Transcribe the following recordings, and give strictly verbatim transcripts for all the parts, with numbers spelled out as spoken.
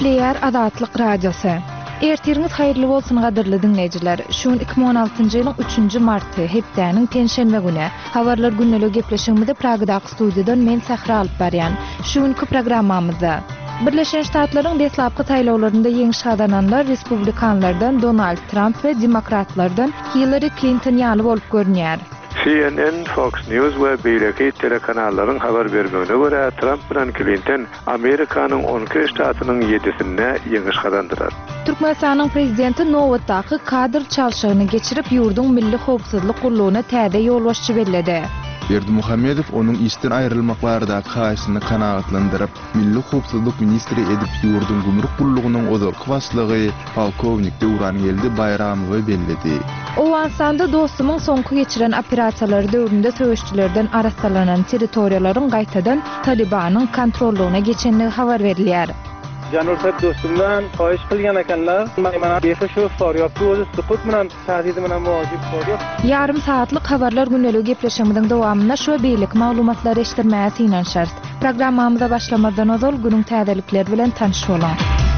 Player Azatlyk Radiosu. Ertiriniz hayırlı bolsun gadyrly dinleyijiler. Şuň iki bin on altyjy ýylyň üçünji marty hepdeniň tenşenbe güni. Habarlar günnäli gepleşigimizde Pragadaky studiýadan men Sahra alyp barýan. Şuňky programmamyzda Birleşen Ştatlaryň deslapky taýlawlarynda ýeňiş kazananlar Respublikanlardan Donald Trump we Demokratlardan Hillary Clinton ýaly bolup görünýär. C N N, Fox News we beýleki telekanallaryň habar bermegine görä Trump bilen Clinton Amerikanyň on iki ştatynyň ýedisinde ýeňiş kazandyrar. Türkmenistanyň prezidenti Nowatdaky kadr çalşygyny geçirip ýurdun milli howpsuzlyk gurulugyna täze ýol başçy belledi. Berdimuhammedow onuň işden aýrylmaklary kaýsyny kanagatlandyryp, milli howpsuzlyk ministri edip ýurdun gümrük gurulugynyň ozurky başlygy polkownik Dewranyeldi Bayramowy belledi. Owensanda dostumyň soňky geçiren operasiýalary döwründe söwüşçilerden arastalanan territoriýalaryň gaýtadan Talibanyň kontrollugyna geçenligi habar berilýär. Janurtat dostumdan xahiş qilgan ekanlar. Mana behush faryapy o'zi suqut bilan tahdid bilan muvojib faryap. Yarım saatlyk habarlar günnäli gepleşigimizden dowamynda şu beýlik maglumatlar eşitdirmäge synan şart. Programmamyza başlamadan ozal günüň täzelikleri bilen tanış bolan.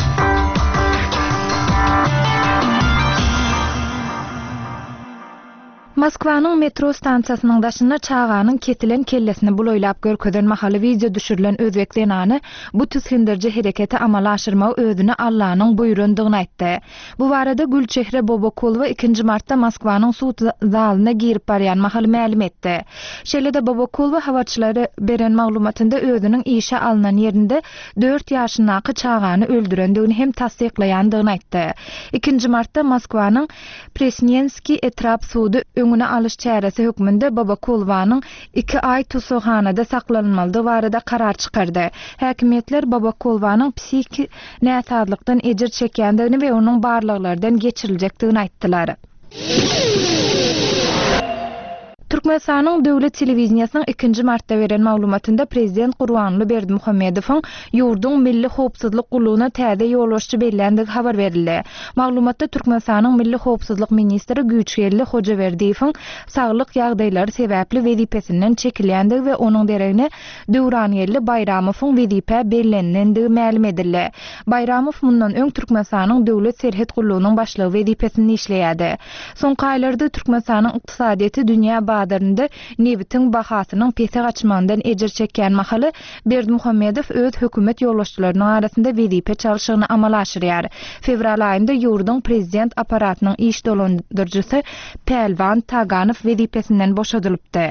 Moskwanyň metro stansiýasynyň daşyna çağanyň ketilen kellesini buloýlap görkezden mahaly video düşürilen özbek denany bu tüshindirji hereketi amala aşyrmagy özüne Allah'nyň buýrandygyny aýtdy. Bu barada Gülçehre Bobokolova ikinji martda Moskwanyň sud zalyna girip barýan mahaly ma'lum etdi. Şeýle-de Bobokolova habarçylary beren maglumatynda özüniň işe alynan ýerinde dört ýaşyndaky çağany öldürendigini hem tasdiklaýandygyny aýtdy. ikinji martda Moskwanyň Presnenski etrap sudy öňüne alyş çäresi hökmünde Bobokolowanyň iki ay tutukhanada saklanmalydygy barada karar çykardy. Häkimetler Bobokolowanyň psiki näsazlykdan ejir çekýändigini we onuň barlyklardan geçiriljekdigini aýtdylar. Türkmenistanyň döwlet telewizionsynyň ikinji martda beren maglumatynda prezident Gurbanly Berdimuhammedowyň ýurdun milli howpsuzlyk gurulugyna täze ýol başçy bellendigi habar berildi. Maglumatda Türkmenistanyň milli howpsuzlyk ministri Güýçgelli Hojaberdiýewiň saglyk ýagdaýlary sebäpli wezipesinden çekilýändigi we onuň deregine Dewranyelli Bayramowyň wezipe bellenendigi ma'lum edildi. Bayramow mundan öň Türkmenistanyň döwlet serhet gurulugynyň başlygy wezipesini işleýärdi. Soňky aýlarda Türkmenistanyň ykdysadyety dünýä badarında nebitiň bahasynyň pese gaçmandan ejir çekýän mahaly Berdimuhammedow öz hökümet ýolbaşçylarynyň arasynda wezipe çalyşygyny amala aşyrýar. Fevral aýynda ýurdun prezident aparatynyň iş dolandyrjysy Pelvan Taganow wezipesinden boşadylypdy.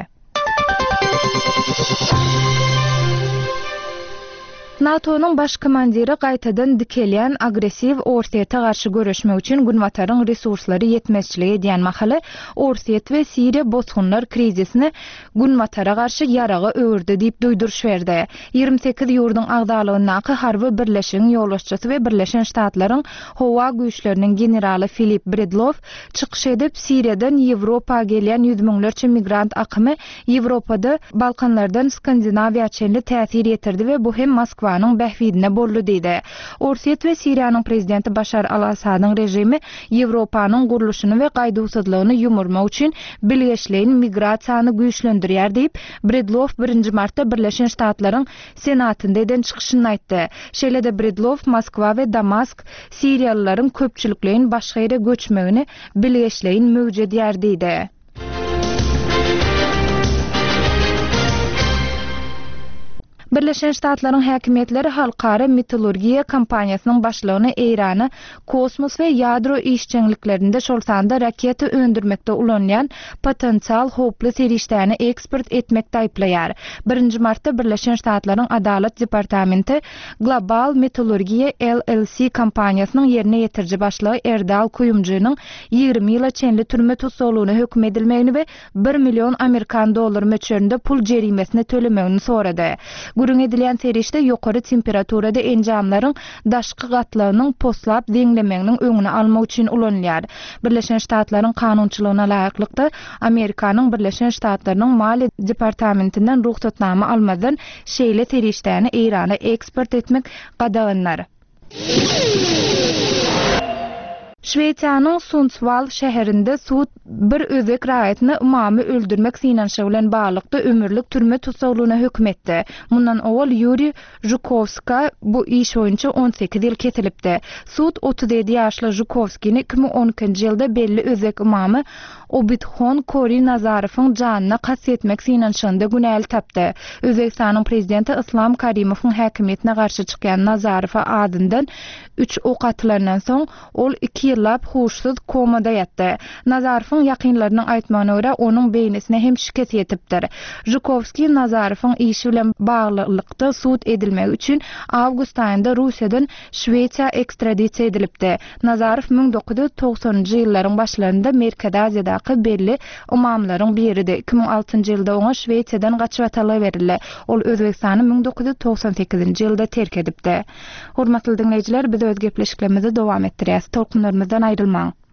NATO'nun baş komandiri gaýtadan dikelýän agresiw Orsiýete garşy görüşmek üçin Günwataryň resurslary ýetmezçilik edýän mahaly Orsiýet we Siriýa bozgunlar krizisini Günwatara garşy ýaragy öwürdi diýip duýduruş berdi. ýygrimi sekiz ýurdun agdalygynaky harby birleşigiň ýolbaşçysy we Birleşen Ştatlaryň howa güýçleriniň generaly Philip Bredlow çykyş edip Siriýadan Ýewropa gelýän ýüz miňlerçe migrant akymy Ýewropada Balkanlardan Skandinawiýa çenli täsir ýetirdi we bu hem Moskwa Moskwanın bähwidine boldy diýdi. Orsiýet we Siriýanyň prezidenti Başar al-Asadyň rejimi Ýewropanyň guruluşyny we gaýdawsuzlygyny ýumurmak üçin Birleşleýän migrasiýany güýçlendirýär diýip Bredlow birinji martda Birleşen Ştatlaryň senatynda eden çykyşyny aýtdy. Şeýle-de Bredlow Moskwa we Damask Siriýalylaryň köpçülikleýin başga ýere göçmegini Birleşleýän mögüje diýär diýdi. Birleşen Ştatlaryň häkimetleri halkara metallurgiýa kompaniýasynyň başlygyny Eýrany kosmos we ýadro işçiliklerinde şolsanda raketa öndürmekde ulanýan potensial howply serişdäni eksport etmekde aýplaýar. birinji martda Birleşen Ştatlaryň Adalet Departamenti Global Metallurgiya L L C kompaniýasynyň ýerine ýetirji başlygy Erdal Kuyumjynyň ýygrimi ýyla çenli türme tutsalygyna hökm edilmegini we bir million Amerikan dollary möçberinde pul jerimesini tölemegini sorady. Gürüň edilen serişde ýokary temperaturada enjamlaryň daşky gatlagynyň poslap deňlemeginiň öňüne almak üçin ulanýar. Birleşen Ştatlaryň kanunçylygyna laýyklykda Amerikanyň Birleşen Ştatlarynyň Maliýe departamentinden ruhsatnama almadan şeýle serişdäni Eýrana eksport etmek gadagynlar. Şweýçanyň Sundsvall şäherinde sud bir özek raýatyny umamy öldürmek synanşy bilen baglykda ömürlük türme tutuklugyna hökm etdi. Mundan owal Yuri Zhukovska bu iş boýunça on sekiz ýyl kesilipdi. Sud otuz ýedi ýaşly Zhukovskini iki ming on ikinji ýylda belli özek umamy Obidxon Kori Nazarowyň janyna kasy etmek synanşynda günäli tapdy. Özbekistanyň prezidenti Islom Karimowyň häkimetine garşy çykýan Nazarowa adyndan üç ok atylandan soň ol iki ýyllap huşsuz komada ýatdy. Nazarowyň ýakynlarynyň aýtmagyna görä onuň beýnesine hem şikes ýetipdir. Zhukovski Nazarowyň işi bilen baglykda sud edilmegi üçin awgust aýynda Russiýadan Şweýçe ekstradisiýa edilipdi. Nazarow bir dokuz ýüz togsanjy ýyllaryň başlarynda Merkezi Aziýadaky belli umamlaryň biridi. iki ming altynjy ýylda oňa Şweýçeden gaçyp ataly berildi. Ol Özbekistany bir dokuz ýüz togsan sekizinji ýylda terk edipdi. Hormatly dinleýijiler, biz öz gepleşiklerimizi dowam etdirýäs. Tolkunlarymyzdan aýrylmaň.